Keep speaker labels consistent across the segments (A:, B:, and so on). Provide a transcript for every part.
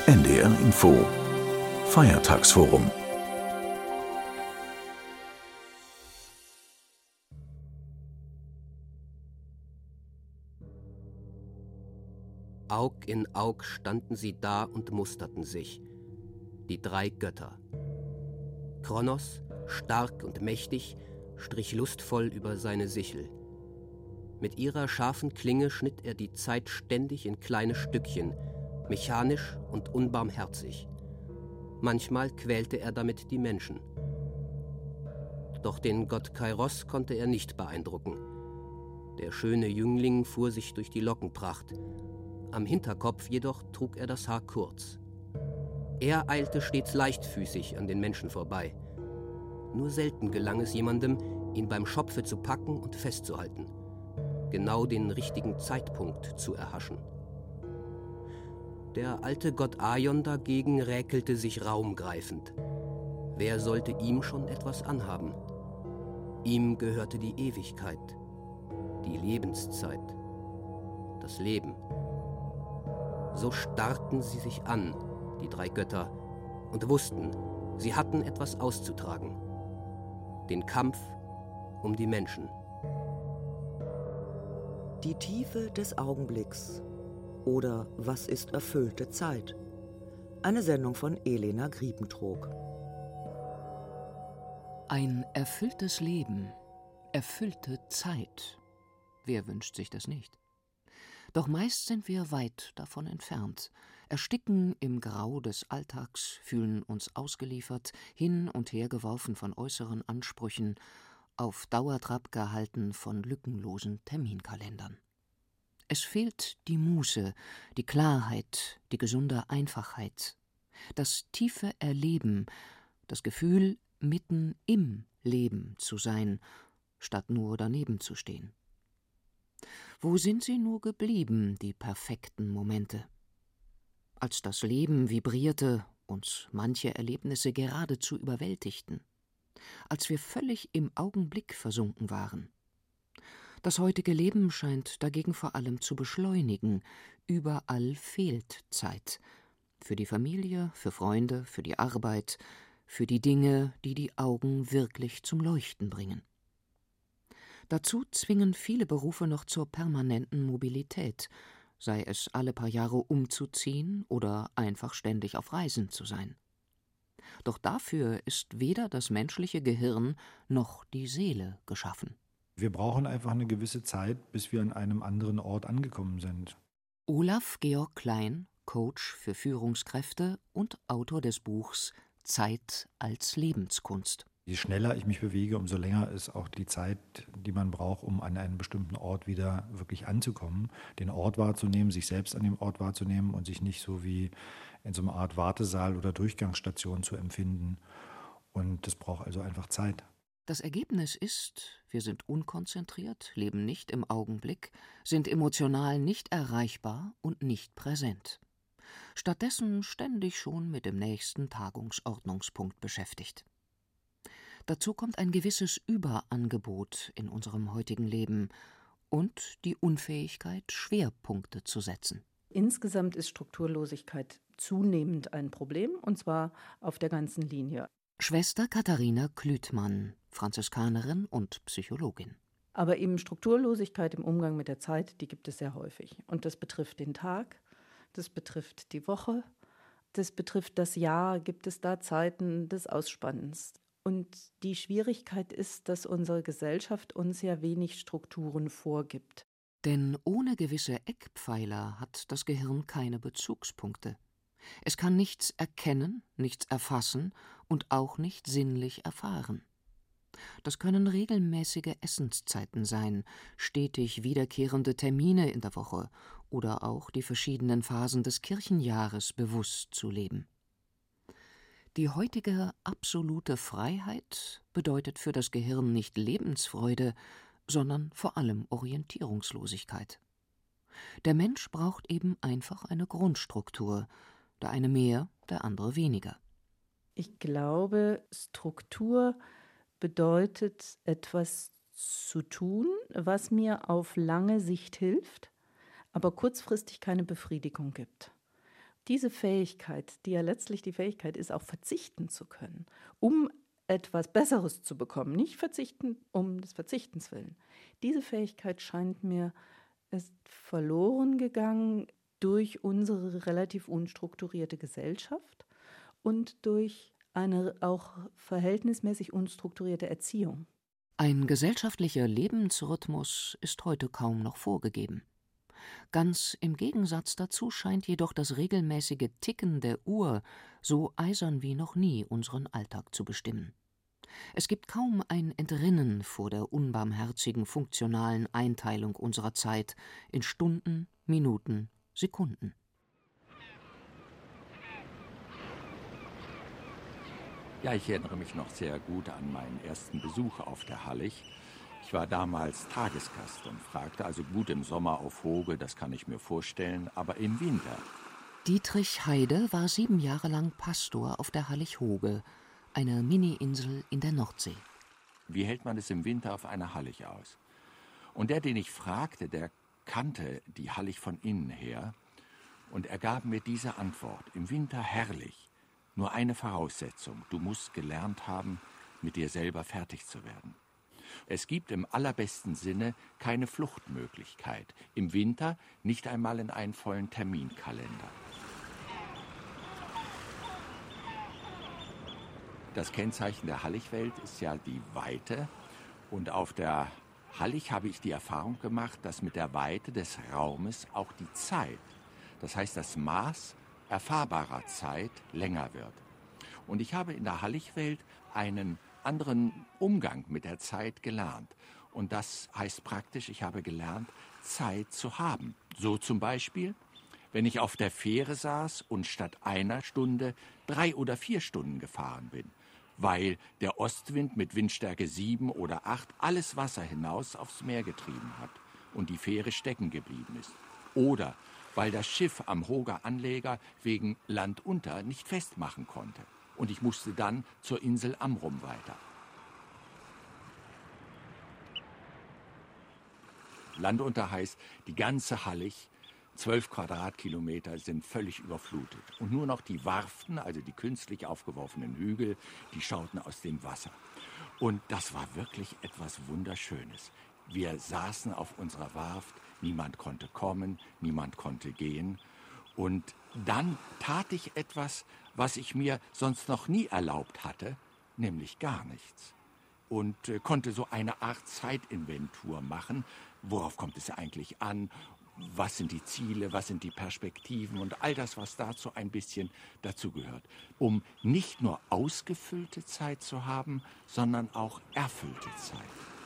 A: NDR Info Feiertagsforum.
B: Aug in Aug standen sie da und musterten sich, die drei Götter. Kronos, stark und mächtig, strich lustvoll über seine Sichel. Mit ihrer scharfen Klinge schnitt er die Zeit ständig in kleine Stückchen, mechanisch und unbarmherzig. Manchmal quälte er damit die Menschen. Doch den Gott Kairos konnte er nicht beeindrucken. Der schöne Jüngling fuhr sich durch die Lockenpracht. Am Hinterkopf jedoch trug er das Haar kurz. Er eilte stets leichtfüßig an den Menschen vorbei. Nur selten gelang es jemandem, ihn beim Schopfe zu packen und festzuhalten, genau den richtigen Zeitpunkt zu erhaschen. Der alte Gott Aion dagegen räkelte sich raumgreifend. Wer sollte ihm schon etwas anhaben? Ihm gehörte die Ewigkeit, die Lebenszeit, das Leben. So starrten sie sich an, die drei Götter, und wussten, sie hatten etwas auszutragen. Den Kampf um die Menschen.
C: Die Tiefe des Augenblicks oder was ist erfüllte Zeit? Eine Sendung von Elena Griepentrog.
D: Ein erfülltes Leben, erfüllte Zeit. Wer wünscht sich das nicht? Doch meist sind wir weit davon entfernt, ersticken im Grau des Alltags, fühlen uns ausgeliefert, hin und her geworfen von äußeren Ansprüchen, auf Dauertrab gehalten von lückenlosen Terminkalendern. Es fehlt die Muße, die Klarheit, die gesunde Einfachheit, das tiefe Erleben, das Gefühl, mitten im Leben zu sein, statt nur daneben zu stehen. Wo sind sie nur geblieben, die perfekten Momente? Als das Leben vibrierte, uns manche Erlebnisse geradezu überwältigten, als wir völlig im Augenblick versunken waren. Das heutige Leben scheint dagegen vor allem zu beschleunigen. Überall fehlt Zeit. Für die Familie, für Freunde, für die Arbeit, für die Dinge, die die Augen wirklich zum Leuchten bringen. Dazu zwingen viele Berufe noch zur permanenten Mobilität, sei es alle paar Jahre umzuziehen oder einfach ständig auf Reisen zu sein. Doch dafür ist weder das menschliche Gehirn noch die Seele geschaffen.
E: Wir brauchen einfach eine gewisse Zeit, bis wir an einem anderen Ort angekommen sind.
D: Olaf Georg Klein, Coach für Führungskräfte und Autor des Buchs Zeit als Lebenskunst.
E: Je schneller ich mich bewege, umso länger ist auch die Zeit, die man braucht, um an einem bestimmten Ort wieder wirklich anzukommen, den Ort wahrzunehmen, sich selbst an dem Ort wahrzunehmen und sich nicht so wie in so einer Art Wartesaal oder Durchgangsstation zu empfinden. Und das braucht also einfach Zeit.
D: Das Ergebnis ist, wir sind unkonzentriert, leben nicht im Augenblick, sind emotional nicht erreichbar und nicht präsent. Stattdessen ständig schon mit dem nächsten Tagungsordnungspunkt beschäftigt. Dazu kommt ein gewisses Überangebot in unserem heutigen Leben und die Unfähigkeit, Schwerpunkte zu setzen.
F: Insgesamt ist Strukturlosigkeit zunehmend ein Problem, und zwar auf der ganzen Linie.
D: Schwester Katharina Klüthmann, Franziskanerin und Psychologin.
F: Aber eben Strukturlosigkeit im Umgang mit der Zeit, die gibt es sehr häufig. Und das betrifft den Tag, das betrifft die Woche, das betrifft das Jahr, gibt es da Zeiten des Ausspannens. Und die Schwierigkeit ist, dass unsere Gesellschaft uns ja wenig Strukturen vorgibt.
D: Denn ohne gewisse Eckpfeiler hat das Gehirn keine Bezugspunkte. Es kann nichts erkennen, nichts erfassen und auch nicht sinnlich erfahren. Das können regelmäßige Essenszeiten sein, stetig wiederkehrende Termine in der Woche oder auch die verschiedenen Phasen des Kirchenjahres bewusst zu leben. Die heutige absolute Freiheit bedeutet für das Gehirn nicht Lebensfreude, sondern vor allem Orientierungslosigkeit. Der Mensch braucht eben einfach eine Grundstruktur, der eine mehr, der andere weniger.
F: Ich glaube, Struktur bedeutet, etwas zu tun, was mir auf lange Sicht hilft, aber kurzfristig keine Befriedigung gibt. diese Fähigkeit, die ja letztlich die Fähigkeit ist, auch verzichten zu können, um etwas Besseres zu bekommen, nicht verzichten um des Verzichtens willen. Diese Fähigkeit scheint mir ist verloren gegangen durch unsere relativ unstrukturierte Gesellschaft und durch eine auch verhältnismäßig unstrukturierte Erziehung.
D: Ein gesellschaftlicher Lebensrhythmus ist heute kaum noch vorgegeben. Ganz im Gegensatz dazu scheint jedoch das regelmäßige Ticken der Uhr so eisern wie noch nie unseren Alltag zu bestimmen. Es gibt kaum ein Entrinnen vor der unbarmherzigen funktionalen Einteilung unserer Zeit in Stunden, Minuten, Sekunden.
G: Ja, ich erinnere mich noch sehr gut an meinen ersten Besuch auf der Hallig. Ich war damals Tagesgast und fragte also gut im Sommer auf Hoge, das kann ich mir vorstellen, aber im Winter.
D: Dietrich Heide war 7 Jahre lang Pastor auf der Hallig Hoge, einer Mini-Insel in der Nordsee.
G: Wie hält man es im Winter auf einer Hallig aus? Und der, den ich fragte, der kannte die Hallig von innen her und er gab mir diese Antwort: Im Winter herrlich, nur eine Voraussetzung, du musst gelernt haben, mit dir selber fertig zu werden. Es gibt im allerbesten Sinne keine Fluchtmöglichkeit, im Winter nicht einmal in einen vollen Terminkalender. Das Kennzeichen der Halligwelt ist ja die Weite und auf der Hallig habe ich die Erfahrung gemacht, dass mit der Weite des Raumes auch die Zeit, das heißt das Maß erfahrbarer Zeit, länger wird. Und ich habe in der Halligwelt einen anderen Umgang mit der Zeit gelernt. Und das heißt praktisch, ich habe gelernt, Zeit zu haben. So zum Beispiel, wenn ich auf der Fähre saß und statt einer Stunde 3 oder 4 Stunden gefahren bin, weil der Ostwind mit Windstärke 7 oder 8 alles Wasser hinaus aufs Meer getrieben hat und die Fähre stecken geblieben ist. Oder weil das Schiff am Hoger Anleger wegen Landunter nicht festmachen konnte. Und ich musste dann zur Insel Amrum weiter. Landunter heißt, die ganze Hallig, 12 Quadratkilometer, sind völlig überflutet. Und nur noch die Warften, also die künstlich aufgeworfenen Hügel, die schauten aus dem Wasser. Und das war wirklich etwas Wunderschönes. Wir saßen auf unserer Warft, niemand konnte kommen, niemand konnte gehen. Und dann tat ich etwas, was ich mir sonst noch nie erlaubt hatte, nämlich gar nichts. Und konnte so eine Art Zeitinventur machen. Worauf kommt es eigentlich an? Was sind die Ziele? Was sind die Perspektiven? Und all das, was dazu ein bisschen dazugehört. Um nicht nur ausgefüllte Zeit zu haben, sondern auch erfüllte Zeit.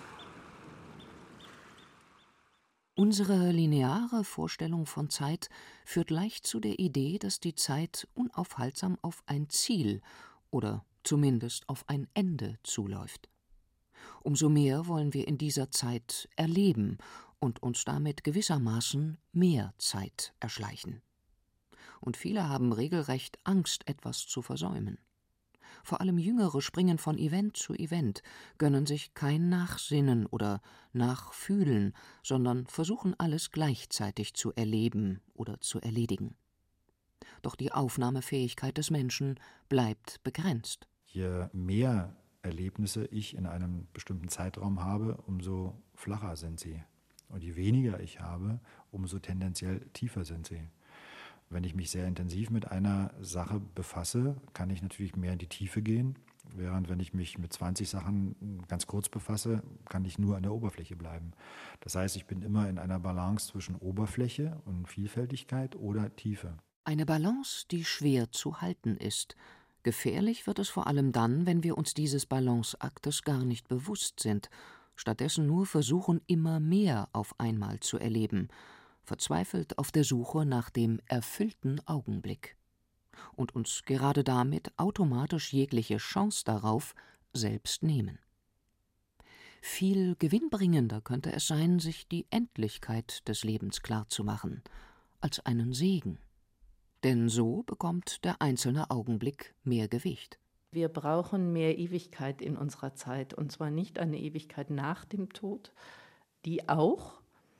D: Unsere lineare Vorstellung von Zeit führt leicht zu der Idee, dass die Zeit unaufhaltsam auf ein Ziel oder zumindest auf ein Ende zuläuft. Umso mehr wollen wir in dieser Zeit erleben und uns damit gewissermaßen mehr Zeit erschleichen. Und viele haben regelrecht Angst, etwas zu versäumen. Vor allem Jüngere springen von Event zu Event, gönnen sich kein Nachsinnen oder Nachfühlen, sondern versuchen alles gleichzeitig zu erleben oder zu erledigen. Doch die Aufnahmefähigkeit des Menschen bleibt begrenzt.
E: Je mehr Erlebnisse ich in einem bestimmten Zeitraum habe, umso flacher sind sie. Und je weniger ich habe, umso tendenziell tiefer sind sie. Wenn ich mich sehr intensiv mit einer Sache befasse, kann ich natürlich mehr in die Tiefe gehen. Während wenn ich mich mit 20 Sachen ganz kurz befasse, kann ich nur an der Oberfläche bleiben. Das heißt, ich bin immer in einer Balance zwischen Oberfläche und Vielfältigkeit oder Tiefe.
D: Eine Balance, die schwer zu halten ist. Gefährlich wird es vor allem dann, wenn wir uns dieses Balanceaktes gar nicht bewusst sind, stattdessen nur versuchen, immer mehr auf einmal zu erleben, verzweifelt auf der Suche nach dem erfüllten Augenblick und uns gerade damit automatisch jegliche Chance darauf selbst nehmen. Viel gewinnbringender könnte es sein, sich die Endlichkeit des Lebens klarzumachen, als einen Segen. Denn so bekommt der einzelne Augenblick mehr Gewicht.
F: Wir brauchen mehr Ewigkeit in unserer Zeit, und zwar nicht eine Ewigkeit nach dem Tod, die auch,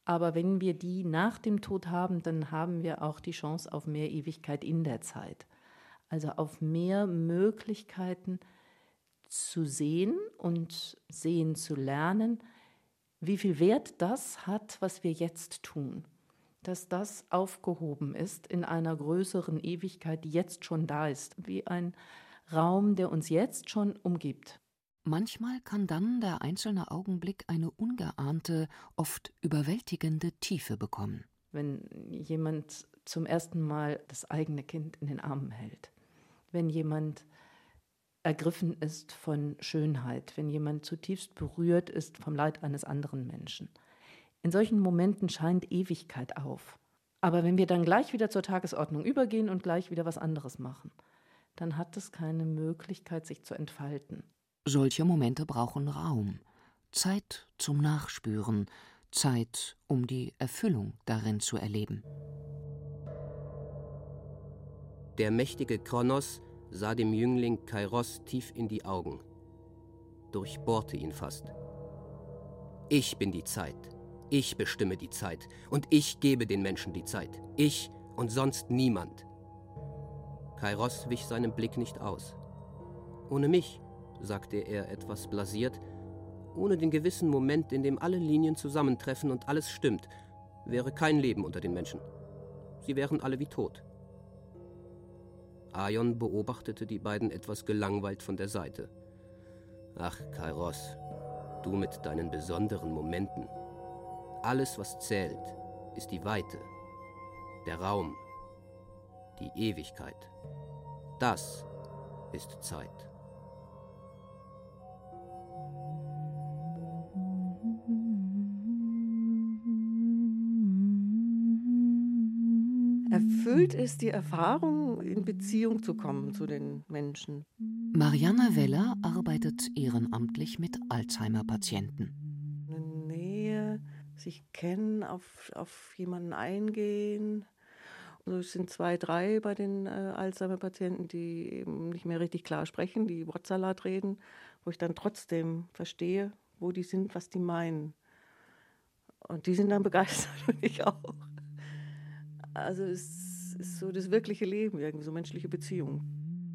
F: Aber wenn wir die nach dem Tod haben, dann haben wir auch die Chance auf mehr Ewigkeit in der Zeit. Also auf mehr Möglichkeiten zu sehen und sehen zu lernen, wie viel Wert das hat, was wir jetzt tun. Dass das aufgehoben ist in einer größeren Ewigkeit, die jetzt schon da ist, wie ein Raum, der uns jetzt schon umgibt.
D: Manchmal kann dann der einzelne Augenblick eine ungeahnte, oft überwältigende Tiefe bekommen.
F: Wenn jemand zum ersten Mal das eigene Kind in den Armen hält, wenn jemand ergriffen ist von Schönheit, wenn jemand zutiefst berührt ist vom Leid eines anderen Menschen. In solchen Momenten scheint Ewigkeit auf. Aber wenn wir dann gleich wieder zur Tagesordnung übergehen und gleich wieder was anderes machen, dann hat es keine Möglichkeit, sich zu entfalten.
D: Solche Momente brauchen Raum, Zeit zum Nachspüren, Zeit, um die Erfüllung darin zu erleben.
B: Der mächtige Kronos sah dem Jüngling Kairos tief in die Augen, durchbohrte ihn fast. Ich bin die Zeit, ich bestimme die Zeit und ich gebe den Menschen die Zeit, ich und sonst niemand. Kairos wich seinem Blick nicht aus. Ohne mich, sagte er etwas blasiert, ohne den gewissen Moment, in dem alle Linien zusammentreffen und alles stimmt, wäre kein Leben unter den Menschen. Sie wären alle wie tot. Aion beobachtete die beiden etwas gelangweilt von der Seite. Ach, Kairos, du mit deinen besonderen Momenten. Alles, was zählt, ist die Weite, der Raum, die Ewigkeit. Das ist Zeit.
H: Erfüllt ist die Erfahrung, in Beziehung zu kommen zu den Menschen.
D: Marianne Weller arbeitet ehrenamtlich mit Alzheimer-Patienten.
H: Eine Nähe, sich kennen, auf jemanden eingehen. Also es sind 2, 3 bei den Alzheimer-Patienten, die eben nicht mehr richtig klar sprechen, die Wortsalat reden, wo ich dann trotzdem verstehe, wo die sind, was die meinen. Und die sind dann begeistert und ich auch. Also es ist so das wirkliche Leben, irgendwie so menschliche Beziehungen.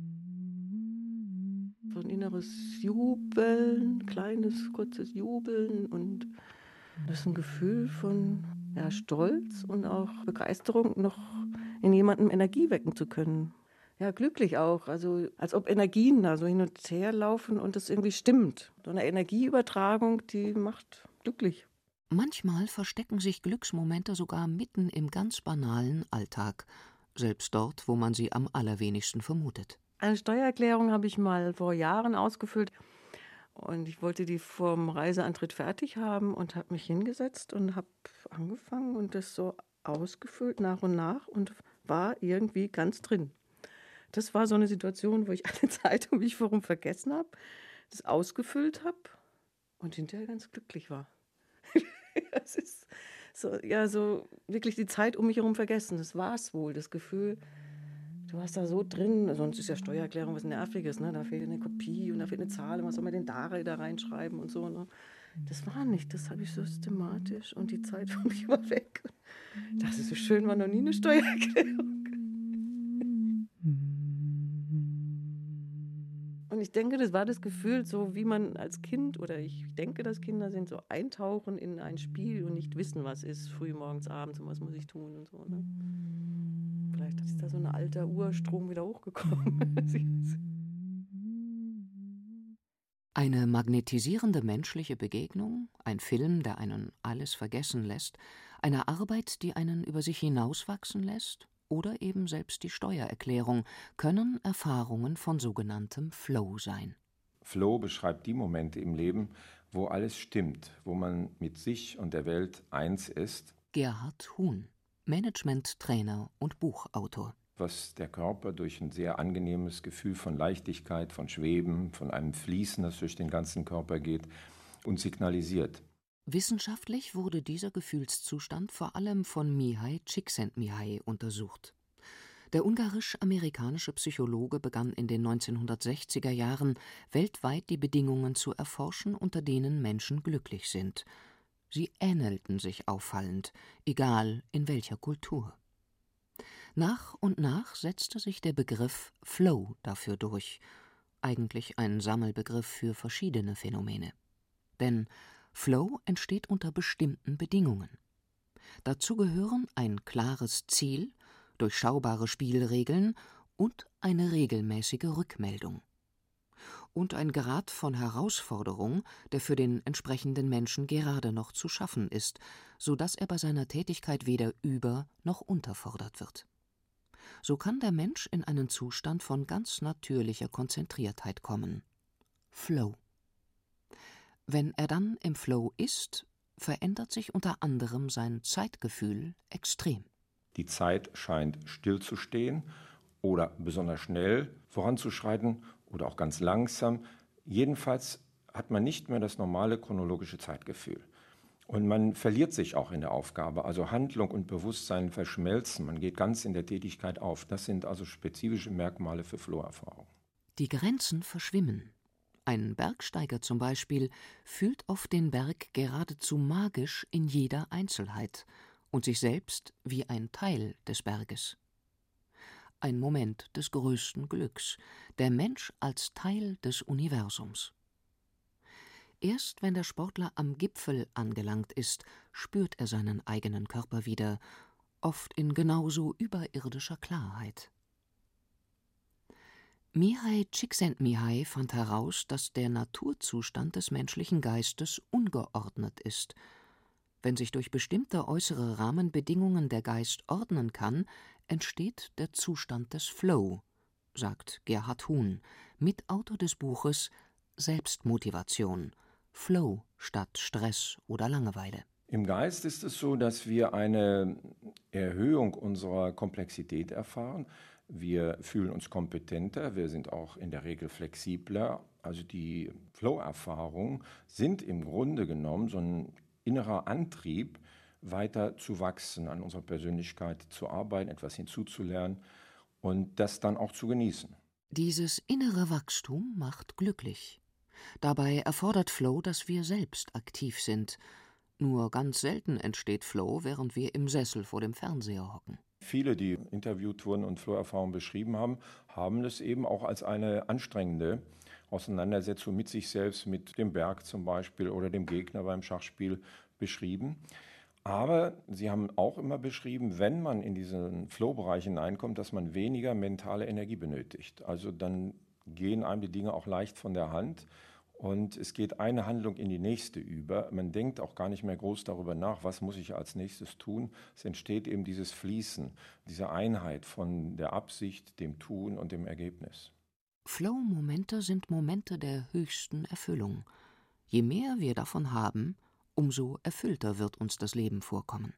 H: So ein inneres Jubeln, kleines, kurzes Jubeln und das ist ein Gefühl von Stolz und auch Begeisterung, noch in jemandem Energie wecken zu können. Ja, glücklich auch, also als ob Energien da so hin und her laufen und das irgendwie stimmt. So eine Energieübertragung, die macht glücklich.
D: Manchmal verstecken sich Glücksmomente sogar mitten im ganz banalen Alltag, selbst dort, wo man sie am allerwenigsten vermutet.
H: Eine Steuererklärung habe ich mal vor Jahren ausgefüllt und ich wollte die vorm Reiseantritt fertig haben und habe mich hingesetzt und habe angefangen und das so ausgefüllt nach und nach und war irgendwie ganz drin. Das war so eine Situation, wo ich alle Zeit um mich herum vergessen habe, das ausgefüllt habe und hinterher ganz glücklich war. Es ist so wirklich die Zeit um mich herum vergessen. Das war es wohl, das Gefühl, du warst da so drin. Sonst ist ja Steuererklärung was Nerviges, ne? Da fehlt eine Kopie und da fehlt eine Zahl und was soll man denn da reinschreiben und so. Ne? Das war nicht, das habe ich systematisch und die Zeit von mich war weg. Das ist so schön, war noch nie eine Steuererklärung. Und ich denke, das war das Gefühl, so wie man als Kind, oder ich denke, dass Kinder sind, so eintauchen in ein Spiel und nicht wissen, was ist, früh morgens, abends und was muss ich tun und so. Ne? Vielleicht ist da so ein alter Urstrom wieder hochgekommen.
D: Eine magnetisierende menschliche Begegnung, ein Film, der einen alles vergessen lässt, eine Arbeit, die einen über sich hinauswachsen lässt, oder eben selbst die Steuererklärung können Erfahrungen von sogenanntem Flow sein.
I: Flow beschreibt die Momente im Leben, wo alles stimmt, wo man mit sich und der Welt eins ist.
D: Gerhard Huhn, Management-Trainer und Buchautor.
I: Was der Körper durch ein sehr angenehmes Gefühl von Leichtigkeit, von Schweben, von einem Fließen, das durch den ganzen Körper geht, uns signalisiert.
D: Wissenschaftlich wurde dieser Gefühlszustand vor allem von Mihai Csikszentmihalyi untersucht. Der ungarisch-amerikanische Psychologe begann in den 1960er Jahren weltweit die Bedingungen zu erforschen, unter denen Menschen glücklich sind. Sie ähnelten sich auffallend, egal in welcher Kultur. Nach und nach setzte sich der Begriff Flow dafür durch, eigentlich ein Sammelbegriff für verschiedene Phänomene. Denn Flow entsteht unter bestimmten Bedingungen. Dazu gehören ein klares Ziel, durchschaubare Spielregeln und eine regelmäßige Rückmeldung. Und ein Grad von Herausforderung, der für den entsprechenden Menschen gerade noch zu schaffen ist, so dass er bei seiner Tätigkeit weder über- noch unterfordert wird. So kann der Mensch in einen Zustand von ganz natürlicher Konzentriertheit kommen. Flow. Wenn er dann im Flow ist, verändert sich unter anderem sein Zeitgefühl extrem.
I: Die Zeit scheint stillzustehen oder besonders schnell voranzuschreiten oder auch ganz langsam. Jedenfalls hat man nicht mehr das normale chronologische Zeitgefühl. Und man verliert sich auch in der Aufgabe. Also Handlung und Bewusstsein verschmelzen. Man geht ganz in der Tätigkeit auf. Das sind also spezifische Merkmale für Flow-Erfahrung.
D: Die Grenzen verschwimmen. Ein Bergsteiger zum Beispiel fühlt oft den Berg geradezu magisch in jeder Einzelheit und sich selbst wie ein Teil des Berges. Ein Moment des größten Glücks, der Mensch als Teil des Universums. Erst wenn der Sportler am Gipfel angelangt ist, spürt er seinen eigenen Körper wieder, oft in genauso überirdischer Klarheit. Mihai Csikszentmihalyi fand heraus, dass der Naturzustand des menschlichen Geistes ungeordnet ist. Wenn sich durch bestimmte äußere Rahmenbedingungen der Geist ordnen kann, entsteht der Zustand des Flow, sagt Gerhard Huhn, Mitautor des Buches Selbstmotivation, Flow statt Stress oder Langeweile.
I: Im Geist ist es so, dass wir eine Erhöhung unserer Komplexität erfahren. Wir fühlen uns kompetenter, wir sind auch in der Regel flexibler. Also die Flow-Erfahrungen sind im Grunde genommen so ein innerer Antrieb, weiter zu wachsen, an unserer Persönlichkeit zu arbeiten, etwas hinzuzulernen und das dann auch zu genießen.
D: Dieses innere Wachstum macht glücklich. Dabei erfordert Flow, dass wir selbst aktiv sind. Nur ganz selten entsteht Flow, während wir im Sessel vor dem Fernseher hocken.
I: Viele, die interviewt wurden und Flow-Erfahrungen beschrieben haben, haben es eben auch als eine anstrengende Auseinandersetzung mit sich selbst, mit dem Berg zum Beispiel oder dem Gegner beim Schachspiel beschrieben. Aber sie haben auch immer beschrieben, wenn man in diesen Flow-Bereich hineinkommt, dass man weniger mentale Energie benötigt. Also dann gehen einem die Dinge auch leicht von der Hand und es geht eine Handlung in die nächste über. Man denkt auch gar nicht mehr groß darüber nach, was muss ich als nächstes tun. Es entsteht eben dieses Fließen, diese Einheit von der Absicht, dem Tun und dem Ergebnis.
D: Flow-Momente sind Momente der höchsten Erfüllung. Je mehr wir davon haben, umso erfüllter wird uns das Leben vorkommen.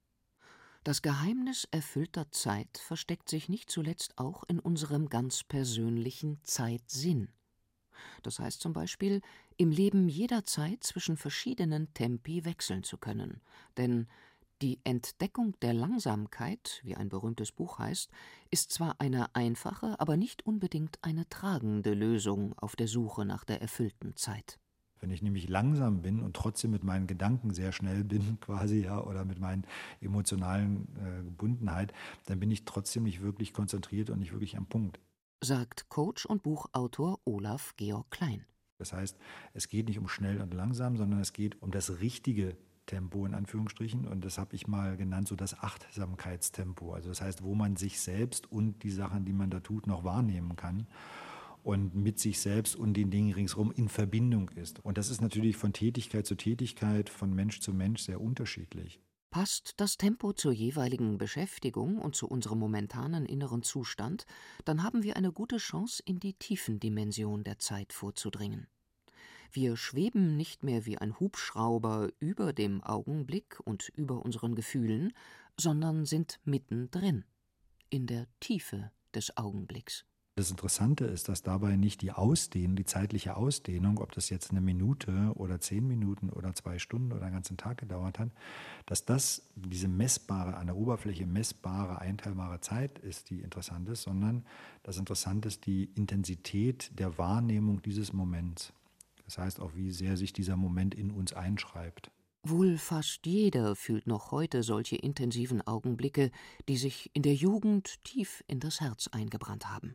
D: Das Geheimnis erfüllter Zeit versteckt sich nicht zuletzt auch in unserem ganz persönlichen Zeitsinn. Das heißt zum Beispiel, im Leben jederzeit zwischen verschiedenen Tempi wechseln zu können. Denn die Entdeckung der Langsamkeit, wie ein berühmtes Buch heißt, ist zwar eine einfache, aber nicht unbedingt eine tragende Lösung auf der Suche nach der erfüllten Zeit.
E: Wenn ich nämlich langsam bin und trotzdem mit meinen Gedanken sehr schnell bin, quasi, ja, oder mit meinen emotionalen Gebundenheit, dann bin ich trotzdem nicht wirklich konzentriert und nicht wirklich am Punkt.
D: Sagt Coach und Buchautor Olaf Georg Klein.
E: Das heißt, es geht nicht um schnell und langsam, sondern es geht um das richtige Tempo in Anführungsstrichen, und das habe ich mal genannt, so das Achtsamkeitstempo. Also das heißt, wo man sich selbst und die Sachen, die man da tut, noch wahrnehmen kann und mit sich selbst und den Dingen ringsherum in Verbindung ist. Und das ist natürlich von Tätigkeit zu Tätigkeit, von Mensch zu Mensch sehr unterschiedlich.
D: Passt das Tempo zur jeweiligen Beschäftigung und zu unserem momentanen inneren Zustand, dann haben wir eine gute Chance, in die Tiefendimension der Zeit vorzudringen. Wir schweben nicht mehr wie ein Hubschrauber über dem Augenblick und über unseren Gefühlen, sondern sind mittendrin, in der Tiefe des Augenblicks.
E: Das Interessante ist, dass dabei nicht die zeitliche Ausdehnung, ob das jetzt eine Minute oder 10 Minuten oder 2 Stunden oder einen ganzen Tag gedauert hat, dass das diese messbare, an der Oberfläche messbare, einteilbare Zeit ist, die interessant ist, sondern das Interessante ist die Intensität der Wahrnehmung dieses Moments. Das heißt auch, wie sehr sich dieser Moment in uns einschreibt.
D: Wohl fast jeder fühlt noch heute solche intensiven Augenblicke, die sich in der Jugend tief in das Herz eingebrannt haben.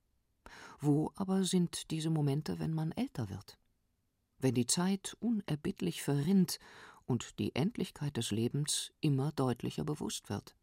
D: Wo aber sind diese Momente, wenn man älter wird? Wenn die Zeit unerbittlich verrinnt und die Endlichkeit des Lebens immer deutlicher bewusst wird.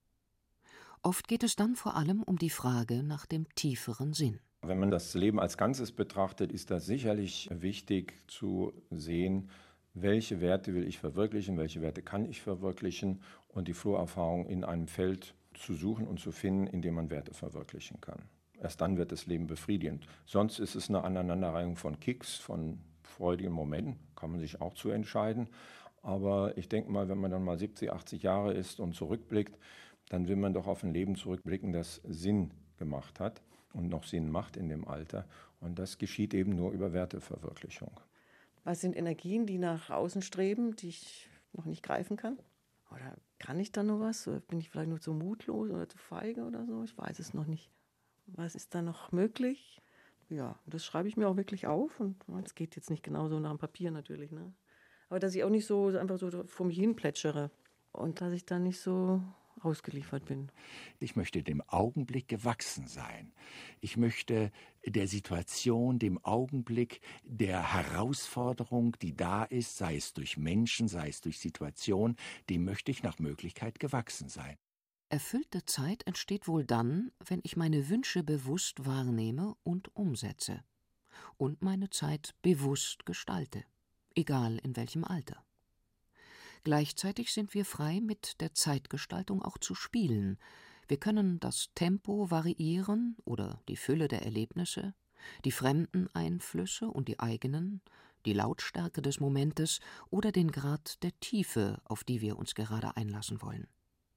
D: Oft geht es dann vor allem um die Frage nach dem tieferen Sinn.
I: Wenn man das Leben als Ganzes betrachtet, ist das sicherlich wichtig zu sehen, welche Werte will ich verwirklichen, welche Werte kann ich verwirklichen und die Flow-Erfahrung in einem Feld zu suchen und zu finden, in dem man Werte verwirklichen kann. Erst dann wird das Leben befriedigend. Sonst ist es eine Aneinanderreihung von Kicks, von freudigen Momenten, kann man sich auch zu entscheiden. Aber ich denke mal, wenn man dann mal 70, 80 Jahre ist und zurückblickt, dann will man doch auf ein Leben zurückblicken, das Sinn gemacht hat und noch Sinn macht in dem Alter. Und das geschieht eben nur über Werteverwirklichung.
H: Was sind Energien, die nach außen streben, die ich noch nicht greifen kann? Oder kann ich da noch was? Oder bin ich vielleicht nur zu mutlos oder zu feige oder so? Ich weiß es noch nicht. Was ist da noch möglich? Ja, das schreibe ich mir auch wirklich auf. Und es geht jetzt nicht genau so nach dem Papier natürlich, ne? Aber dass ich auch nicht so einfach so vor mich hin plätschere und dass ich da nicht so ausgeliefert bin.
G: Ich möchte dem Augenblick gewachsen sein. Ich möchte der Situation, dem Augenblick, der Herausforderung, die da ist, sei es durch Menschen, sei es durch Situation, dem möchte ich nach Möglichkeit gewachsen sein.
D: Erfüllte Zeit entsteht wohl dann, wenn ich meine Wünsche bewusst wahrnehme und umsetze und meine Zeit bewusst gestalte, egal in welchem Alter. Gleichzeitig sind wir frei, mit der Zeitgestaltung auch zu spielen. Wir können das Tempo variieren oder die Fülle der Erlebnisse, die fremden Einflüsse und die eigenen, die Lautstärke des Momentes oder den Grad der Tiefe, auf die wir uns gerade einlassen wollen.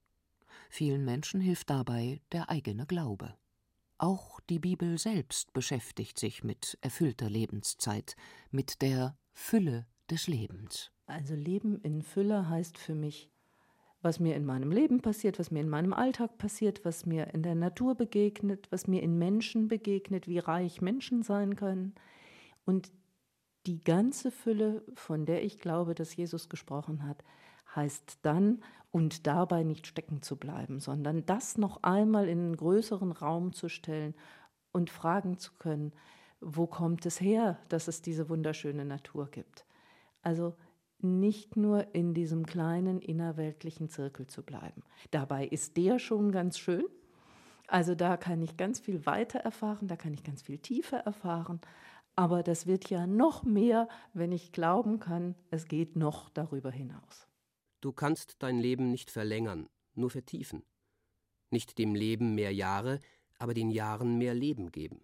D: Vielen Menschen hilft dabei der eigene Glaube. Auch die Bibel selbst beschäftigt sich mit erfüllter Lebenszeit, mit der Fülle des Lebens.
F: Also Leben in Fülle heißt für mich, was mir in meinem Leben passiert, was mir in meinem Alltag passiert, was mir in der Natur begegnet, was mir in Menschen begegnet, wie reich Menschen sein können. Und die ganze Fülle, von der ich glaube, dass Jesus gesprochen hat, heißt dann, und dabei nicht stecken zu bleiben, sondern das noch einmal in einen größeren Raum zu stellen und fragen zu können, wo kommt es her, dass es diese wunderschöne Natur gibt? Also nicht nur in diesem kleinen innerweltlichen Zirkel zu bleiben. Dabei ist der schon ganz schön. Also da kann ich ganz viel weiter erfahren, da kann ich ganz viel tiefer erfahren. Aber das wird ja noch mehr, wenn ich glauben kann, es geht noch darüber hinaus.
B: Du kannst dein Leben nicht verlängern, nur vertiefen. Nicht dem Leben mehr Jahre, aber den Jahren mehr Leben geben.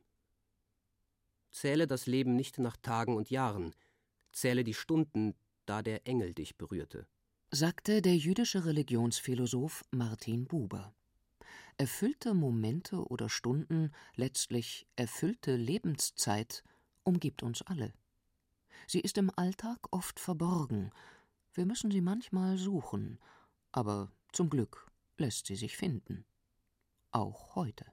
B: Zähle das Leben nicht nach Tagen und Jahren, zähle die Stunden, da der Engel dich berührte,
D: sagte der jüdische Religionsphilosoph Martin Buber. Erfüllte Momente oder Stunden, letztlich erfüllte Lebenszeit, umgibt uns alle. Sie ist im Alltag oft verborgen. Wir müssen sie manchmal suchen, aber zum Glück lässt sie sich finden. Auch heute.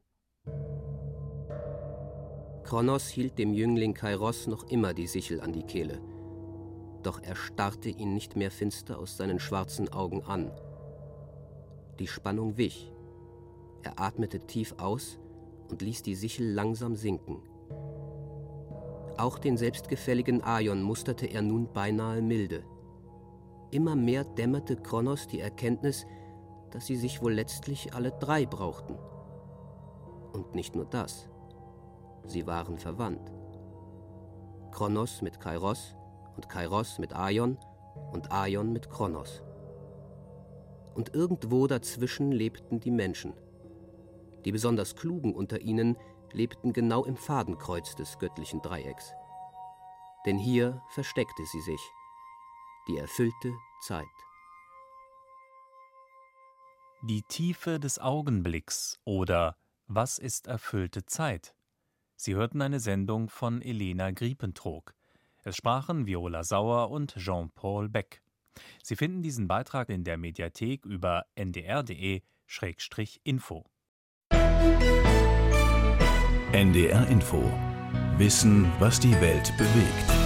B: Kronos hielt dem Jüngling Kairos noch immer die Sichel an die Kehle. Doch er starrte ihn nicht mehr finster aus seinen schwarzen Augen an. Die Spannung wich. Er atmete tief aus und ließ die Sichel langsam sinken. Auch den selbstgefälligen Aion musterte er nun beinahe milde. Immer mehr dämmerte Kronos die Erkenntnis, dass sie sich wohl letztlich alle drei brauchten. Und nicht nur das. Sie waren verwandt. Kronos mit Kairos und Kairos mit Aion und Aion mit Kronos. Und irgendwo dazwischen lebten die Menschen. Die besonders Klugen unter ihnen lebten genau im Fadenkreuz des göttlichen Dreiecks. Denn hier versteckte sie sich, die erfüllte Zeit.
J: Die Tiefe des Augenblicks oder Was ist erfüllte Zeit? Sie hörten eine Sendung von Elena Griepentrog. Es sprachen Viola Sauer und Jean-Paul Beck. Sie finden diesen Beitrag in der Mediathek über ndr.de/info.
A: NDR Info. Wissen, was die Welt bewegt.